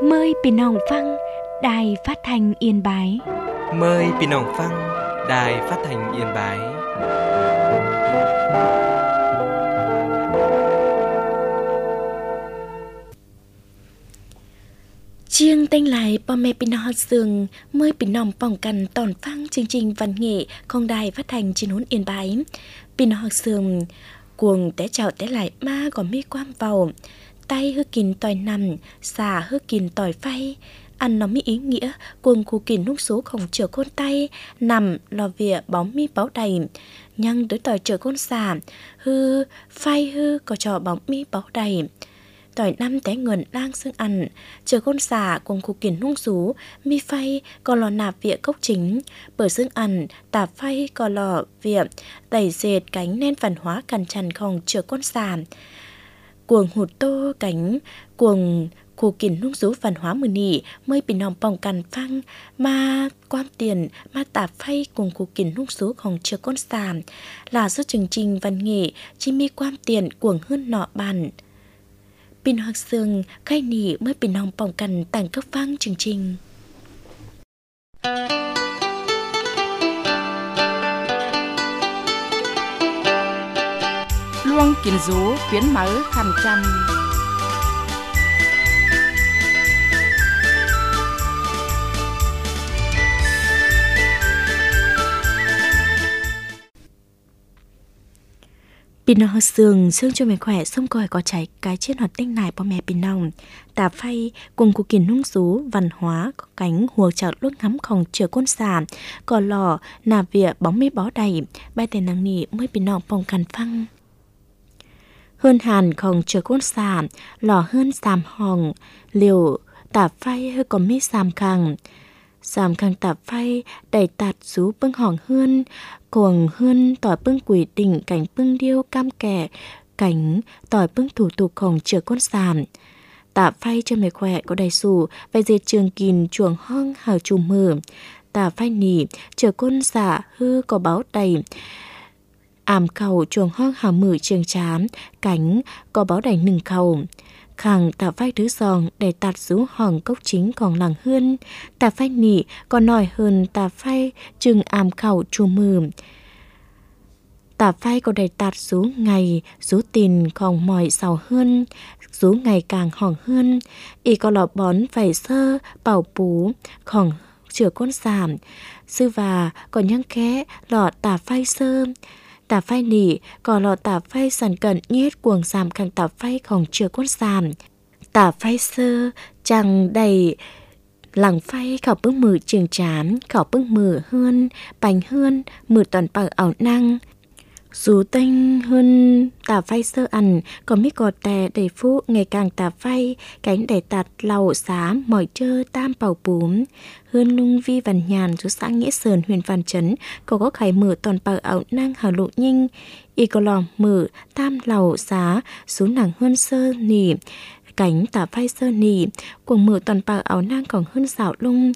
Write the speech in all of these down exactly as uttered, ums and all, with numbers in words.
Mờiพี่น้องฟัง Đài Phát thanh Yên Bái. Mời พี่น้องฟัง Đài Phát thanh Yên Bái. Chiêng tên lại bà mẹ bình họ sường mời bình nòngป้องกันตอนฟังchương trình văn nghệของĐài Phát thanh trên hốn Yên Bái. Bình họ sường cuồng té chào té lại ma có mi quam vào. Tay hư kín tỏi nằm, xà hư kín tỏi phay. Ăn nó mi ý nghĩa, cuồng khu kín nút số không chở con tay, nằm lò vỉa bóng mi báo đầy. Nhưng đối tỏi chở con xà, hư, phay hư có trò bóng mi báo đầy. Tỏi năm té nguồn lang xương ăn, chở con xà cuồng khu kín nút số, mi phay còn lò nạp vỉa cốc chính. Bở xương ăn, tà phay còn lò vỉa, đẩy dệt cánh nên văn hóa cằn chằn không chở con xà. Cuồng hụt tô cánh cuồng khu kín nung rú văn hóa mùa nỉ mới bị nòng bỏng cằn phăng mà quan tiền mà tạp phay cùng khu kín nung rúของchưa con xà là do chương trình văn nghệ chỉ mi quan tiền cuồng hơn nọ bàn. Pin hoặc sương khai nỉ mới bị nòng bỏng cằn tặng cấp vang chương trình. Luông kín rú biến mở khăn chăn. Pin nó sương xương cho mẹ khỏe xong coi có cháy cái chết hoạt tinh này bò mẹ pin nòng tà phay cùng cụ kiến nung rú văn hóa có cánh hùa chảo luốc ngắm không chở con xà cò lò nà vỉa bóng mi bó đầy bay tên năng nỉ mới pin nòng bỏng cằn phăng. Hơn hàn không chờ cốt xàm, lò hơn xàm hồng, liều tạp phay hơi có mấy xàm khẳng. Xàm khẳng tạp phay đầy tạt rú bưng hỏng hơn, cuồng hơn tỏi bưng quỷ đỉnh cảnh bưng điêu cam kẻ, cảnh tỏi bưng thủ tục không chờ cốt xàm. Tạp phay cho mẹ khỏe có đầy sủ, vài dệt trường kìn chuồng hong hở chùm mờ. Tạp phay nỉ, chờ côn xả hư có báo đầy. Ảm khẩu chuồng hoang hào mử trường chám, cánh có báo đầy nừng khẩu. Khẳng tạp vai thứ giòn để tạt rú hỏng cốc chính còn làng hơn. Tạp vai nỉ còn nòi hơn tạp vai chừng ảm khẩu chùa mử. Tạp vai có đầy tạt rú ngày, rú tin còn mỏi giàu hơn, rú ngày càng hỏng hơn. Ý có lọ bón vảy sơ, bảo bú, còn chữa con giảm. Sư và còn nhăng khẽ lọ tạp vai sơ. Tạp phay nỉ, có lọ tạp phay sẵn cận nhét cuồng giảm khẳng tạp phay không chứa con giảm. Tạp phay sơ, chẳng đầy lẳng phay khảo bức mử trường chám, khảo bức mử hơn, bánh hơn, mử toàn bằng ảo năng. Dù tinh hơn tạp phay sơ ăn, có mít gọt tè đầy phú ngày càng tạp phay, cánh đầy tạt lầu xá, mỏi chơ tam bảo búm. Hơn lung vi văn nhàn chú xã Nghĩa Sơn huyện Văn Chấn, có có khải mở toàn bảo ảo năng hào lộ nhanh. Y có lò mở tam lầu xá, xuống nàng hơn sơ nỉ, cánh tạp phay sơ nỉ, cuồng mở toàn bảo ảo năng còn hơn xảo lung.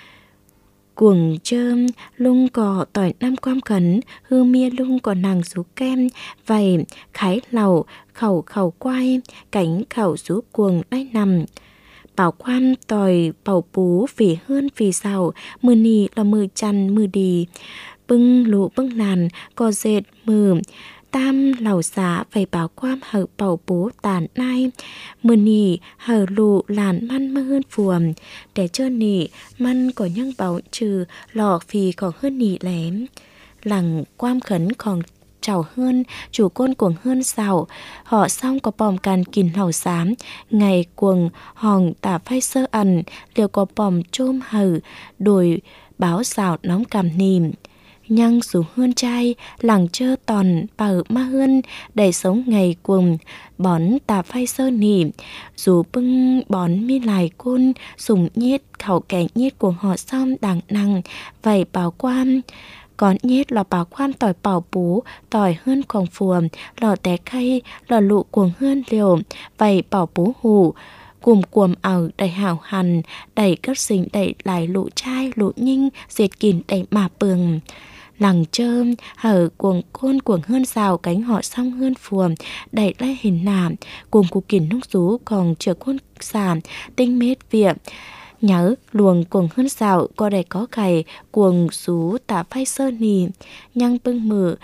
Cuồng chơm, lung cỏ tỏi năm quam khấn, hư mia lung có nàng rú kem, vầy, khái lầu, khẩu khẩu quay, cánh khẩu rú cuồng đáy nằm. Bảo quan tỏi bảo bú phỉ hơn phỉ xào, mưa nì là mưa chăn mưa đi. Bưng lụ bưng nàn, có dệt mưa, tam lầu xá vầy bảo quan hở bảo bú tàn nai. Mưa nì hở lụ làn man mơ hơn phùm, để chơ nì man có nhăng bảo trừ lọ phì còn hơn nì lém. Làng quam khấn còn trào hơn, chủ côn cuồng hơn xào, họ xong có bòm càn kín hầu xám, ngày cuồng hòn tả phai sơ ẩn, liều có bòm trôm hờ, đồi báo xào nóng cảm nìm. Nhưng dù hơn trai, làng chơ tòn, bảo ma hơn, đầy sống ngày cuồng, bón tà phai sơ nìm, dù bưng bón mi lại côn, sùng nhiết, khẩu kẻ nhiết của họ xong đằng năng, vậy bảo quan. Còn nhét lò bảo quan tỏi bảo bú, tỏi hơn còn phùm, lò té khay, lò lụ cuồng hơn liều, vậy bảo bú hủ, cùng cuồm ảo đầy hảo hằn, đầy cất sinh đầy lại lụ chai, lụ nhinh, diệt kìn đầy mà bường. lằng trơm hở cuồng côn cuồng hơn rào cánh họ xong hơn phùm đẩy lại hình nạm cuồng cụ kìn nông rú còn chờ côn giảm tinh mết viện nhớ luồng cuồng hơn rào có đầy có cày cuồng rú tả phai sơ nì nhăng bưng mử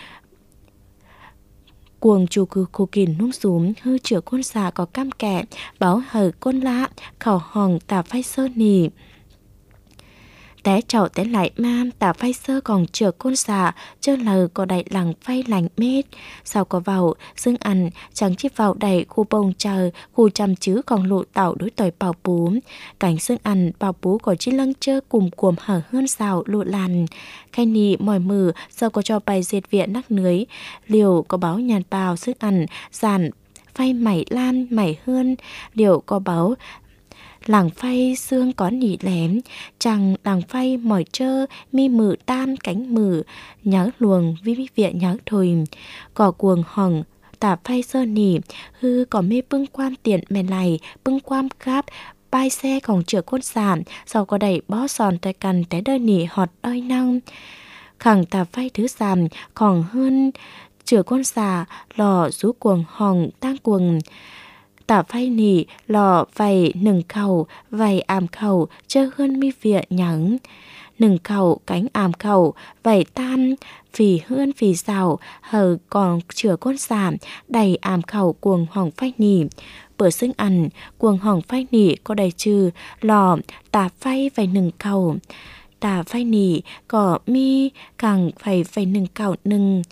cuồng chủ cư cô kìn nung súm hư chữa côn xà có cam kẹ báo hở côn lạ khảo hòn tả phai sơ nì té chậu té lại mam tả phai sơ còn chữa côn xà chơ lờ có đầy lằng phay lành mết sao có vào xương ăn chẳng chỉ vào đầy khu bông chờ khu chăm chứ còn lộ tảo đối tỏi bảo bú cảnh xương ăn bảo bú có chi lăng chơ cùng cuồm hở hơn xào lộ làn khay nì mỏi mừ sao có cho bài diệt viện nắc nưới liều có báo nhàn bào xương ăn giàn phay mảy lan mảy hơn liều có báo làng phay xương có nỉ lém chẳng làng phay mỏi trơ mi mử tan cánh mử nhớ luồng vi vi viện nhớ thôi cỏ cuồng hỏng tả phay sơ nỉ hư có mê bưng quan tiện mè này bưng quan cáp bai xe còn chữa cốt giảm sau có đẩy bó sòn tay cằn té đơi nỉ họt đôi năng khẳng tả phay thứ giảm còn hơn chữa con xà lò rú cuồng hỏng tang cuồng tả phay nỉ lò vầy nừng khẩu vầy àm khẩu chơ hơn mi viện nhắng nừng khẩu cánh àm khẩu vầy tan phì hơn phì rào hờ còn chữa con giảm đầy àm khẩu cuồng hỏng phay nỉ bữa xưng ăn cuồng hỏng phay nỉ có đầy trừ lò tả phay vầy nừng khẩu tả phay nỉ có mi càng phải vầy nừng khẩu nừng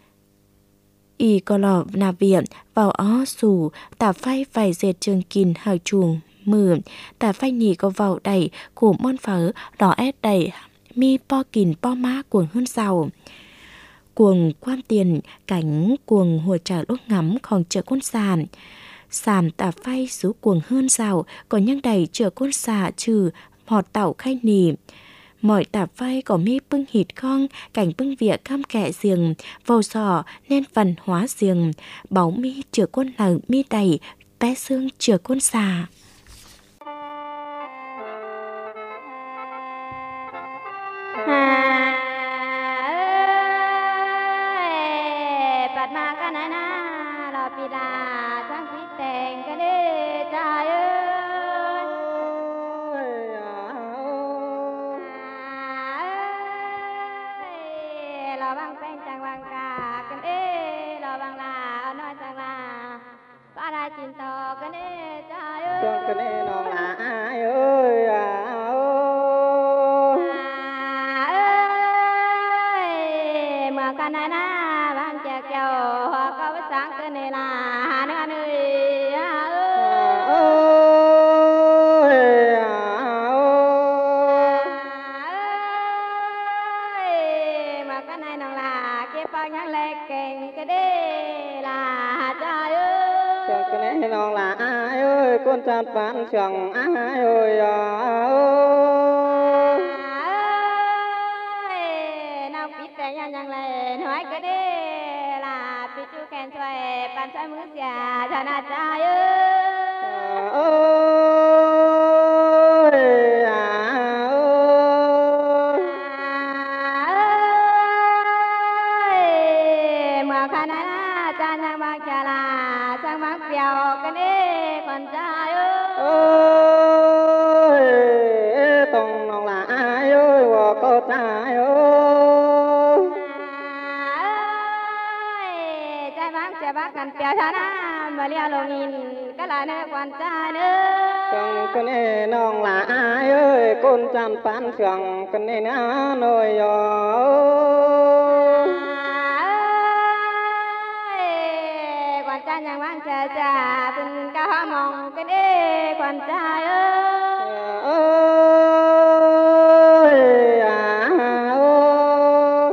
y có lò nà viện vào ó sủ tả phay phải dệt trường kìn hở chuồng mử tả phay nỉ có vào đầy của món phở đỏ ép đầy mi po kìn po má cuồng hơn giàu cuồng quan tiền cánh cuồng hùa trả lúc ngắm còn chờ con sàn sàm tả phay số cuồng hơn giàu có nhang đầy chờ con xà trừ họt tảo khay nỉ mọi tả phay có mi bưng hịt con cảnh bưng vỉa cam kẹ giềng vầu sò nên văn hóa giềng báu mi chữa con lợn mi đầy bé xương chữa con xà cái này nó là ai ơi à ơi mà cái này na bạn chè kêu có bữa sáng cái này là nữa anh ơi ơi ơi mà cái này nó là cái bao nhang lệ kèn cái đấy là trời ơi cái này nó là ai ơi con trai bán chẳng ai ơi à ơi nào biết cái nhà nhang lệ nói cái đấy là bị chú kèn xoay bán xoay mướn già cho nó trời ơi ơi à ơi mà khả năng là cha nhang bác cha là sang bác bèo cái đấy còn trai ơi tông nó là ai ơi và cô trai ơi trai bác cha bác cần bèo cho nó mà lia lồng nhìn cái là nơi còn trai nữa tông cái này nó là ai ơi con chăn bán trường cái này nó nồi rồi quan trai nhang mang chờ chờ tình ca mong cái đê quan trai ơi à ơi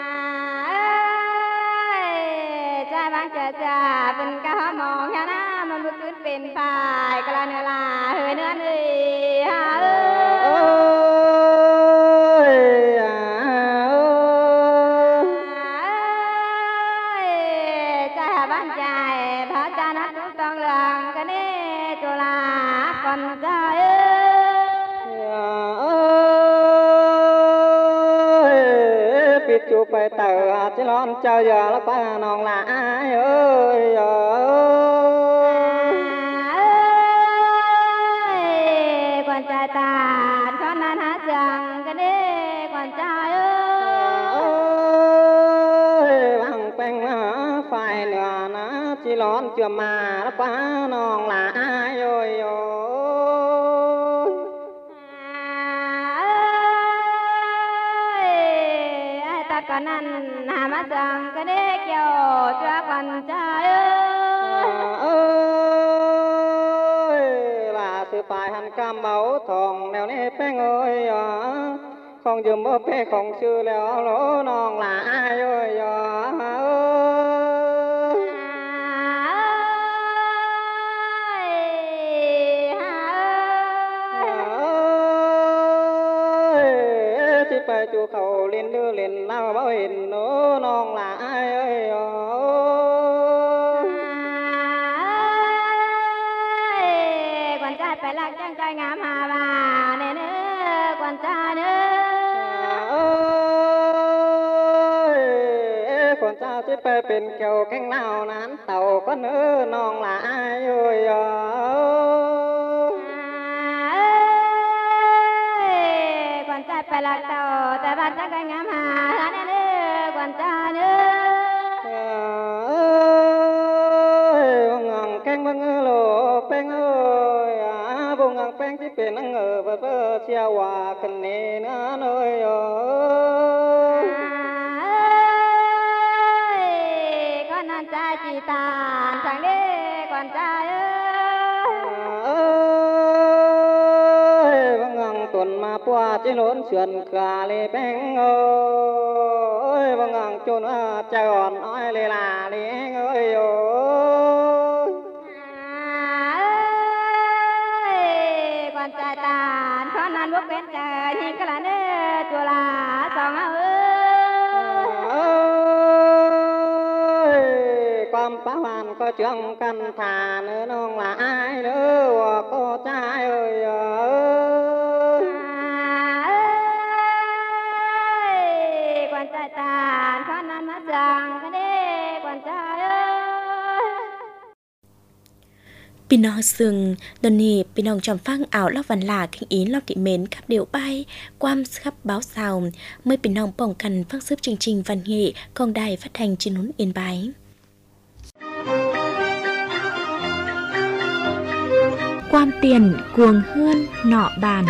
trai mang chờ chờ tình ca mong cho nó mà bước cứ bên phải cái là nữa là hơi nữa người con trai ơi biết chú quay tờ chỉ lon chờ giờ nó qua nòng là ai ơi ơi quan trai ta con nan hát rằng cái đi quan trai ơi bằng bèn phải nữa nó chỉ lon chưa mà nó qua nòng là ai ơi con ăn hà mắt rằng cái đế kiều cho con trai ơi là sự phải hành cam máu thòng nèo nê bèn ơi không dùm bơ bê không sư lèo lỗ non là ai ơi chú khẩu lên đưa lên nào bảo hình nó non là ai ơi quan trai phải lạc trang trai ngắm hà bà nè nữa quan trai nữa quan trai chỉ phải bên kiều cánh nào nán tàu có nữa non là ai ơi phải lạc tàu tại ban chắc anh ngắm hà nên nữa quan trai nữa ơi ngang canh bưng lô beng ơi à bông ngang beng chỉเป็นngang ở vơ vơ chia hòa cần nè nữa nơi ơi con ăn trai chỉ tàn thằng đi quan trai tuần mà qua chỉ lốn sườn cả lê beng ơi vâng ngang chôn cha gòn nói lê là lê ơi ơi con trai tàn con ăn bốc bên trời nhìn cái là nè chùa là sòng ơi con phá hoàn có trường căn thà nữa non là ai nữa có trai ơi tàn con ăn mắt rằng cái đế quan trai ơi Pin nó sừng đần nì pin nòng trầm phăng ảo lóc văn là kinh ý lóc thị mến khắp điệu bay quam khắp báo xào mới pin nòng bỏng cần phát giúp chương trình văn nghệ công đài phát hành trên núi Yên Bái. Quam tiền cuồng hơn nọ bàn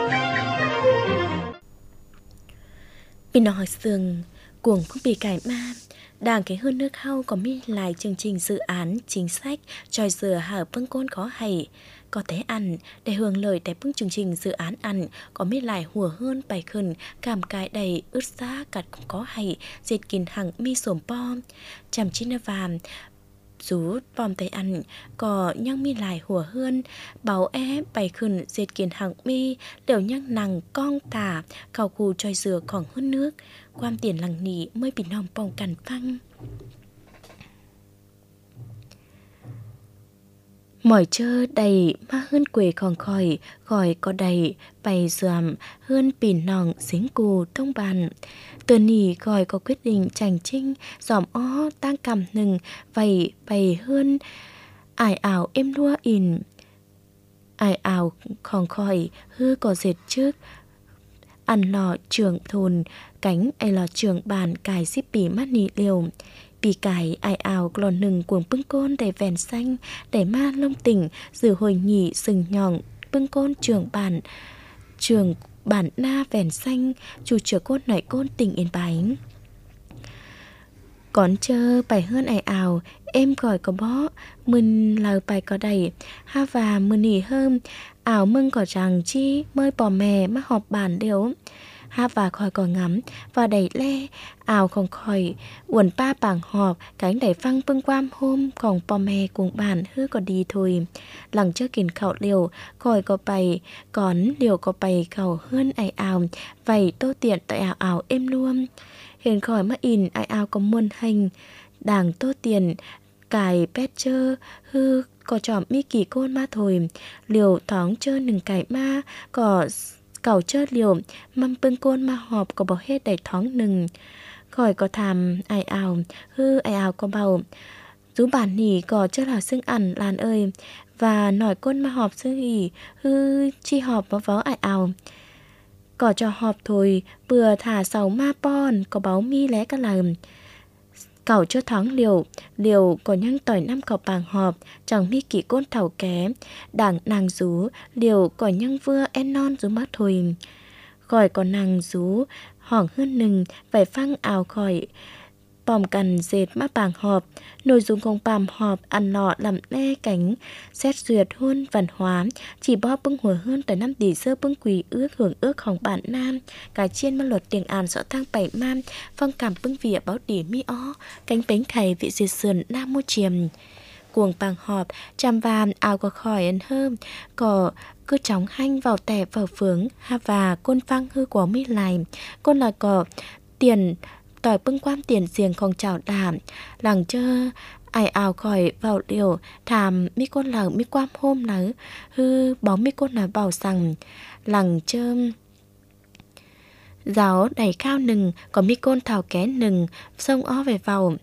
pin nó sừng cuồng cũng bị cải ma đảng cái hơn nước hao có mi lại chương trình dự án chính sách tròi dừa hở vâng côn có hay có thể ăn để hưởng lợi tại phương chương trình dự án ăn có mi lại hùa hơn bài khẩn cảm cài đầy ướt xa cặt cũng có hay dệt kín hàng mi sổm pom chằm chín vàm rú bom tay ăn có nhang mi lại hùa hơn bảo é bày khẩn dệt kiền hàng mi đều nhang nằng cong tả khảo cù trôi dừa còn hơn nước quam tiền lằng nỉ mới bị nòng bong cằn phăng mỏi chơ đầy ma hơn quê còn khỏi gọi có đầy bày dườm hơn pìn nòng xính cù thông bàn từ nỉ gọi có quyết định chành trinh dòm ó tăng cầm nừng vậy bày hơn ải ảo êm lua in ải ảo còn khỏi hư có dệt trước ăn lò trường thôn cánh ai lò trường bàn cài xíp bì mát nị liều bì cài ai ảo lòn nừng cuồng bưng côn đầy vèn xanh đầy ma lông tỉnh dự hồi nhị sừng nhọn bưng côn trường bàn trường bản na vèn xanh chủ chửa côn nảy côn tỉnh Yên Bái còn chờ bài hơn ai ảo em gọi có bó mừng lời bài có đầy ha và mừng nỉ hơn ảo mừng có rằng chi mơi bò mè mà họp bản đều ha và khỏi có ngắm và đẩy le ảo không khỏi uẩn ba bảng họp cánh đẩy phăng bưng quam hôm còn bò mè cùng bản hư có đi thôi lằng trước kìn khẩu liều khỏi có bày còn liều có bày khẩu hơn ai ảo vậy tô tiện tại ảo ảo êm luôn hiện khỏi mắt in ai ảo có muôn hành đảng tô tiền cài pet chơ hư có trọm mi kỳ côn ma thôi liều thoáng chơ nừng cải ma có cầu chơ liều mâm bưng côn ma họp có bỏ hết đầy thoáng nừng khỏi có tham ai ảo hư ai ảo có bầu rú bản nỉ có chưa là xưng ẩn làn ơi và nói côn mà họp xưng ỉ hư chi họp báo vó ai ảo có cho họp thôi vừa thả sáu ma pon có báo mi lé cả làm cậu cho thoáng liều liều có nhăng tỏi năm cậu bàng họp chẳng mi kỷ côn thảo ké đảng nàng rú liều có nhăng vừa en non rú mắt thôi khỏi có nàng rú hỏng hơn nừng phải phăng ảo khỏi bòm cần dệt má bàng họp nội dung công bàm họp ăn nọ làm le cánh xét duyệt hôn văn hóa chỉ bo bưng hùa hơn tới năm tỷ sơ bưng quỳ ước hưởng ướcของbản nam cái chiên mà luật tiếng an rõ thang bảy mam phong cảm bưng vỉa báo đỉ mi ó cánh bánh thầy vị diệt sườn nam mô chiềm cuồng bàng họp chăm vàm áo có khỏi ấn hơn có cứ chóng hanh vào tẻ vào phướng ha và côn phăng hư của mi lại côn là có tiền tỏi bưng quan tiền giềng không chào đảm lằng chơ ai ảo khỏi vào điều thàm mi con lằng mi quan hôm nắng hư bóng mi con nói bảo rằng lằng chơ giáo đầy cao nừng có mi con thảo ké nừng sông ó về vào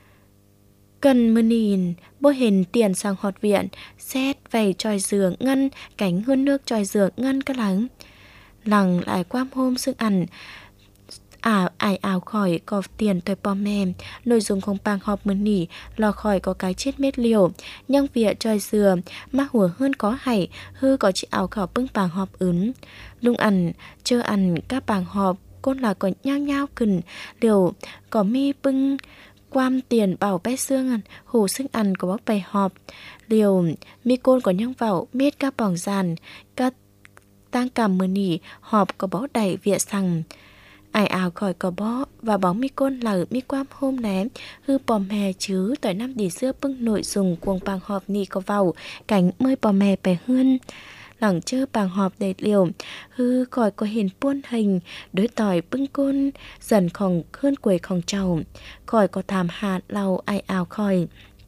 cần mơ nhìn bố hình tiền sang họt viện xét vầy tròi dừa ngân cánh hơn nước tròi dừa ngân cái lắng lằng lại quan hôm sức ăn à ai ảo khỏi có tiền tới bò mềm nội dung không bằng họp mơ nỉ lò khỏi có cái chết mết liều nhưng vỉa tròi dừa mà hùa hơn có hảy hư có chị ảo khảo bưng bàng họp ứng lung ăn chơ ăn các bàng họp côn là có nhao nhao cừng liều có mi bưng quam tiền bảo bé xương hủ sức ăn có bóc bày họp liều mi côn có nhang vào miết các bỏng giàn các tang cảm mơ nỉ họp có bó đầy vỉa sằng ai ảo khỏi có bó và bóng mi côn là mi quam hôm ném hư bò mè chứ tới năm đi xưa bưng nội dung cuồng bàng họp nì có vào cảnh mơi bò mè bè hơn lẳng chơ bàng họp đầy liều hư khỏi có hình buôn hình đối tỏi bưng côn dần khòng hơn quầy khòng trầu khỏi có thảm hạt lau ai ảo khỏi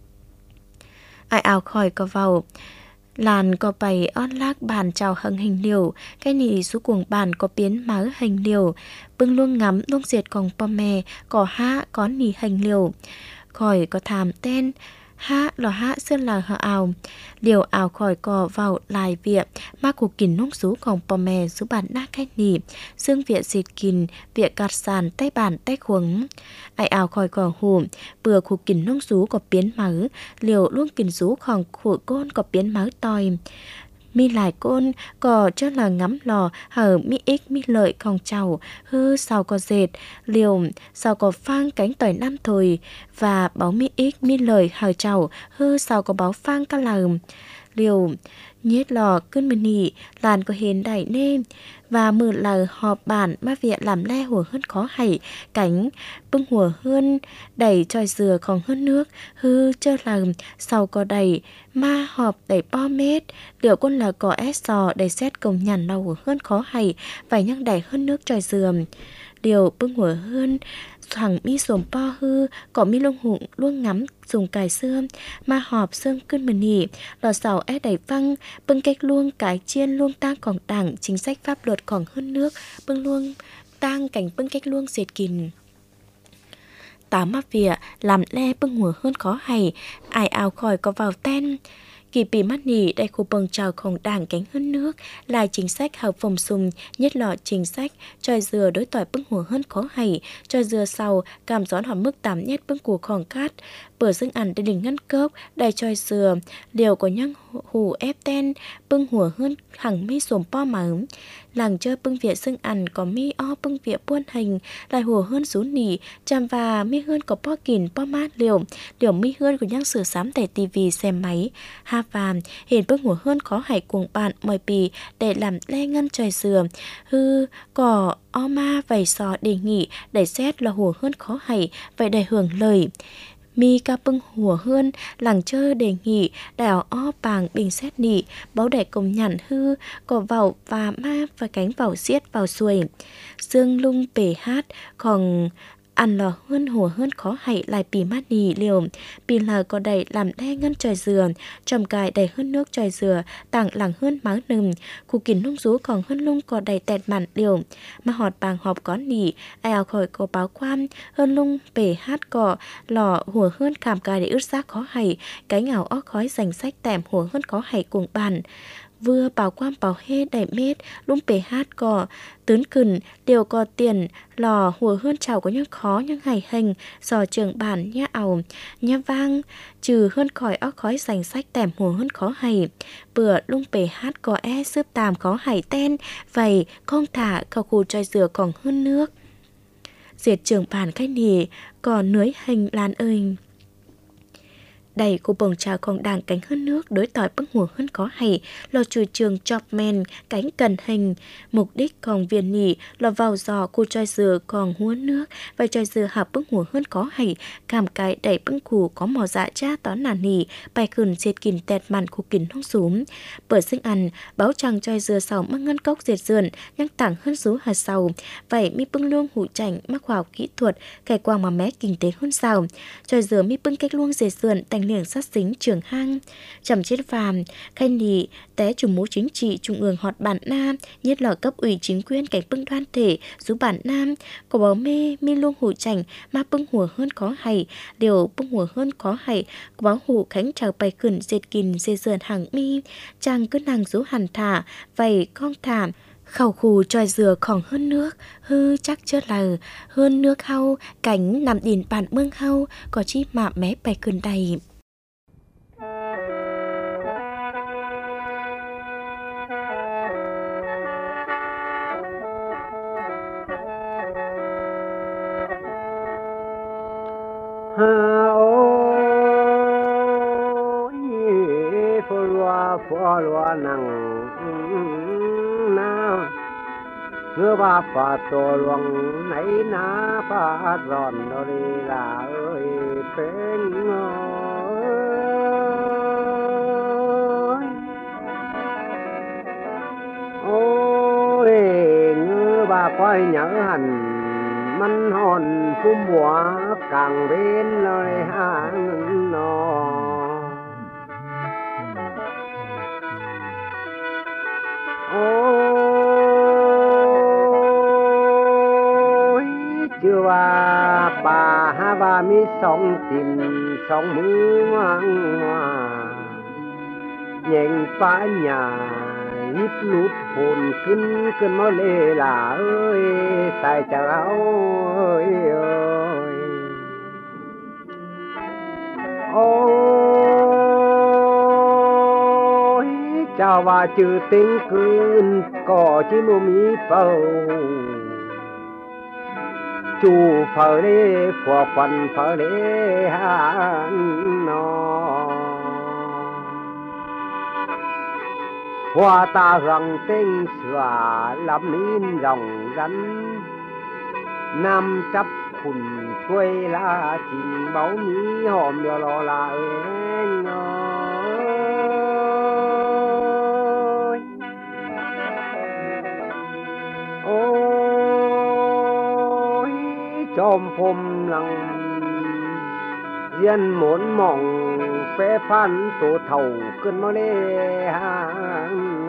ai ảo khỏi có vào làn có bày on lác bàn chào hằng hình liều cái nì số cuồng bàn có biến máu hình liều bưng luôn ngắm luôn diệt còn pò mè có ha có nì hình liều khỏi có thàm tên ha lò ha sơn là hờ ảo liều ảo khỏi có vào lại viện ma của kìn nông số còn pò mè số bàn đa cái nì xương viện diệt kìn viện cạt sàn tay bàn tay khuống ai ảo khỏi có hù bừa của kìn nông số có biến máu liều luôn kìn số còn của côn có biến máu tòi mi lại côn có cho là ngắm lò hở mi ích mi lợi không chào hư sao có dệt liều sao có phang cánh tỏi năm thôi và báo mi ích mi lợi hở chào hư sao có báo phang ca lầm liều nhết lò cơn mì nỉ làn có hến đẩy nên và mượn là họp bản ma viện làm le hùa hơn khó hảy cánh bưng hùa hơn đẩy tròi dừa còn hơn nước hư chơ làm sau có đẩy ma họp đẩy po mét liệu con là có ép sò đẩy xét công nhằn đau hùa hơn khó hảy phải nhắc đẩy hơn nước tròi dừa điều bưng hùa hơn thằng mi sồm po hư có mi lông hụng luôn ngắm dùng cài xương ma họp xương cơn mần nỉ lò sào ép đẩy văng bưng cách luôn cái chiên luôn tang còn đảng chính sách pháp luật còn hơn nước bưng luôn tang cảnh bưng cách luôn diệt kìn tám mắt vỉa làm le bưng hùa hơn khó hay ai ảo khỏi có vào ten kỳ bị mắt nỉ đại khu bồng tràoของđảng cánh hơn nước là chính sách hợp phòng sùng nhất lọ chính sách tròi dừa đối tỏi bưng hùa hơn khó hay tròi dừa sau cảm gión hỏi mức tám nhất bưng củaของcát bữa dương ăn để đỉnh ngăn cốc đầy tròi dừa liều có nhăng hù ép ten bưng hùa hơn hằng mi sồm po mắm làng chơi bưng vỉa dương ăn có mi o bưng vỉa buôn hình lại hùa hơn rú nỉ chàm và mi hơn có po kìn po mát liều liều mi hơn của nhăng sửa sám tại tivi xem máy ha và hiện bưng hùa hơn khó hãy cùng bạn mời bì để làm le ngân tròi dừa hư cỏ o ma vầy sò đề nghị để xét là hùa hơn khó hãy vậy để hưởng lời mi ca bưng hùa hơn làng chơi đề nghị đảo o bàng bình xét nỉ báo để công nhận hư có vào và ma và cánh vào xiết vào xuôi dương lung bể hát còn ăn lò hơn hùa hơn khó hãy lại pì mát nì liều, pì lờ có đầy làm đe ngân trời dừa, trầm cài đầy hơn nước trời dừa, tảng lẳng hơn máu nừng, khu kín nung rú còn hơn lung có đầy tẹt mặn liều, mà họt bàng họp có nỉ, ai ảo khỏi có báo quan, hơn lung bể hát cỏ, lò hùa hơn khảm cài để ướt xác khó hãy, cái ngào óc khói dành sách tèm hùa hơn khó hãy cùng bàn. Vừa bảo quan bảo hê đầy mết, lung bể hát cỏ, tướn cừng, điều có tiền, lò hùa hơn chào có những khó những ngày hình, giò trường bản nhá ảo, nhá vang, trừ hơn khỏi óc khói dành sách tèm hùa hơn khó hầy. Bữa lung bể hát có e xướp tàm khó hầy ten, vậy không thả khẩu khu trôi dừa còn hơn nước. Diệt trường bản cách nỉ, còn nưới hình lan ơi. Đầy của bồng trà còn đàng cánh hơn nước đối tỏi bức mùa hơn có hay lò trừ trường chọc men cánh cần hình mục đích còn viên nỉ lò vào giò cô choi dừa còn huốn nước và choi dừa hợp bức mùa hơn có hay cảm cái đầy bức củ có màu dạ cha tón nà nỉ bài khẩn diệt kìm tẹt mặn của kín không súm bởi sinh ăn báo chẳng choi dừa sầu mắc ngân cốc diệt dườn nhắc tảng hơn rú hạt sầu vậy mi bưng luôn hủ chảnh mắc khoa học kỹ thuật cải quang mà mé kinh tế hơn sao choi dừa mi bưng cách luôn diệt dườn thành liền sát xính trường hang chầm chết phàm khai nị té chủ mũ chính trị trung ương họt bản nam nhất là cấp ủy chính quyền cảnh bưng đoan thể giúp bản nam có báo mê mi luôn hủ chảnh mà bưng hùa hơn có hay điều bưng hùa hơn có hay có báo hủ khánh chào bài khẩn dệt kìn dê dườn hàng mi chàng cứ nàng rú hẳn thả vậy con thảm khẩu khù tròi dừa còn hơn nước hư chắc chết là hơn nước hau cánh nằm đìn bản mương hau có chi mạ mé bài khẩn đầy. Ha ôi phô loa phô loa nằng na ngơ ba phà tổ luồng nấy na phà giòn nó đi là ơi phèn ơi ôi ngơ ba quay nhớ hành mắn hòn phum bùa càng bên lời hàng nọ ôi chưa ba bà ha ba mi sông tìm sông mưa ngoan ngoa nhện phá nhà hít lút hồn kinh kinh nó lê là ơi sai chờ áo ơi ơi ôi chào và chữ tiếng cơn có chỉ mù mi phâu chủ phở đê phò quần phở đê han nó hoa ta hưởng tinh sửa lắm nín rồng rắn nam chấp khùn quê la trình báo mỹ hòm điều lò là ơi ôi chom phôm lăng riêng muốn mong phê phan tổ thầu cơn nó lê hàng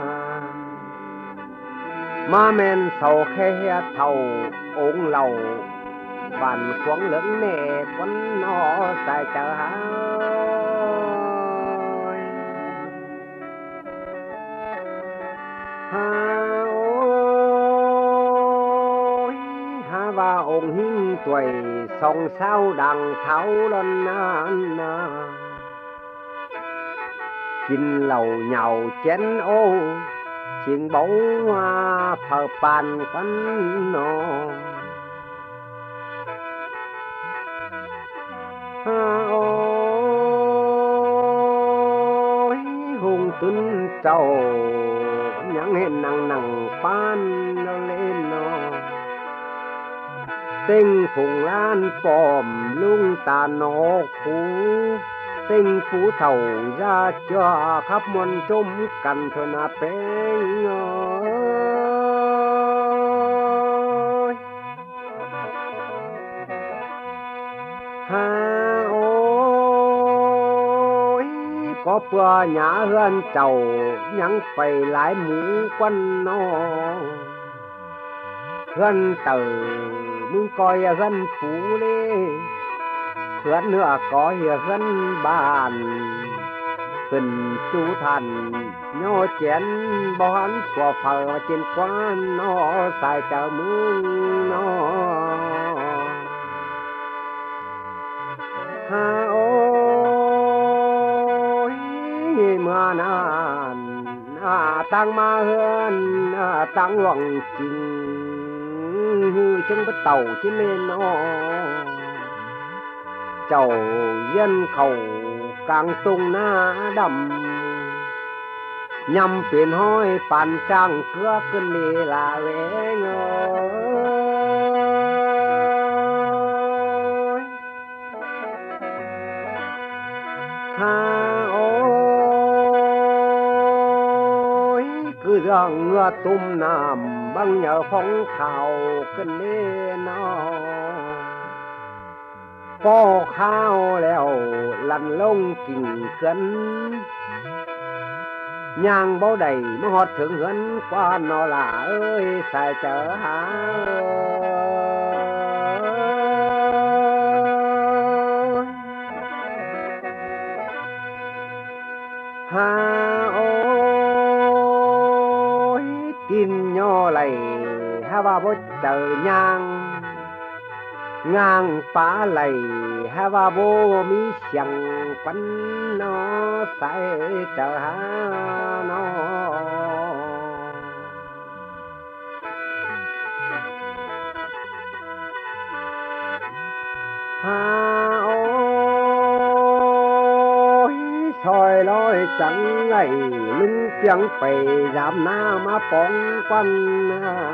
ma men sầu khe thầu ống lầu bàn quấn lớn nè quấn nó dài chờ hao ha ôi ha và ông hình tuổi song sao đằng tháo lên na chín lầu nhàu chén ô chuyện bấu hoa phờ bàn quán nọ ha ôi hùng tuấn trầu nhãn hẹn nặng nặng pan nó lên nó tinh phùng lan bòm lung tà nó phú tinh phú thầu ra cho khắp muôn trông cần thôi na bén ơi có bữa nhã hơn chầu nhắn phải lái mũ quân nó gần tửมึงcoi gần phú đi gần nữa có gần bàn gần chú thần nhó chén bao hắn xòa phở trên quán nó xài chợ mương nó ha ôi mà nàn à tăng ma hơn à tăng hoàng trình chân bắt tàu trên lên nó chầu dân khẩu càng tung na đầm nhằm phiền hoi bàn trang cưa cơn đi là lẽ ngơi ha ôi cứ rằng ngựa tum nằm bằng nhờ phong khảo cơn lên nó có khao leo lăn lông kình cân nhang bao đầy nó hót thượng hấn qua nó là ơi xài chở há ha ôi tin nho lầy ha ba bố chờ nhang ngang phá lầy ha ba bố mi chẳng quấn nó phải chờ ha nó ha ôi soi lối chẳng ngày lưng chẳng phải giảm na mà bóng quanh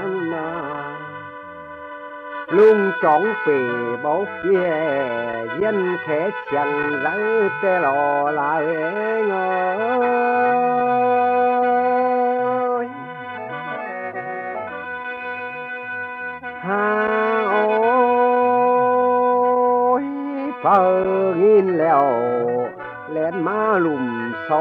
lung trọn về bảo kia dân khẽ chẳng rắn tê lò lại ngơi ha ôi phờ nghìn lèo lên má lùm xó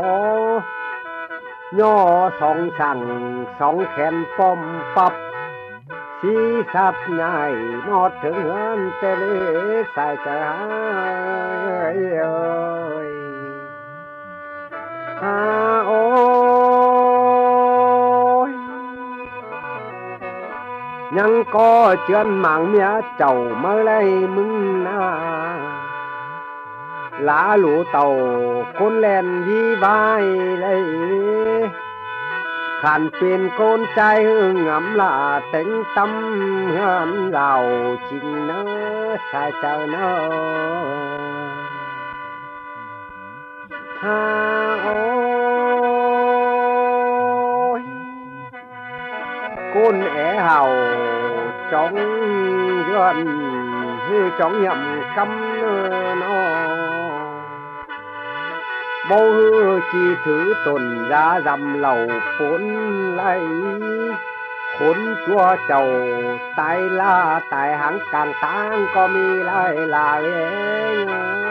nho song sằng song khen pom pắp si sắp ngày một thương hơn tê lê sai trời ơi à ôi nhưng có chuyện mạng mía chầu mơ lấy mừng na lá lũ tàu con len đi vai lấy khăn tiền con trai hương ngắm là tính tâm hương giàu chính nó sai chờ nó ha ôi con é hào trong gần hư trong nhậm căm nó bao hư chi thứ tồn ra dầm lầu phốn lấy khốn chua chầu tay la tại hãng càng tang có mi lại là nghe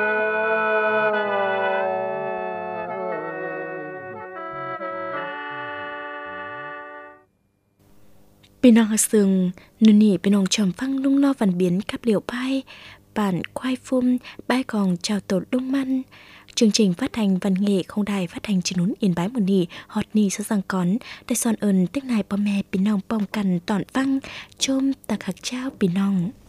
bên nong sừng nụn nỉ bên nong trầm phăng lung lo văn biến cắp liều bay bản khoai phum bay còn chào tột lung măn. Chương trình phát hành văn nghệ không đài phát hành trên núi Yên Bái một nỉ hot nỉ sẽ rằng cón đại son ơn tích này bò mẹ bên nong bong cằn tọn văng chôm tạc hạc trao bên nong.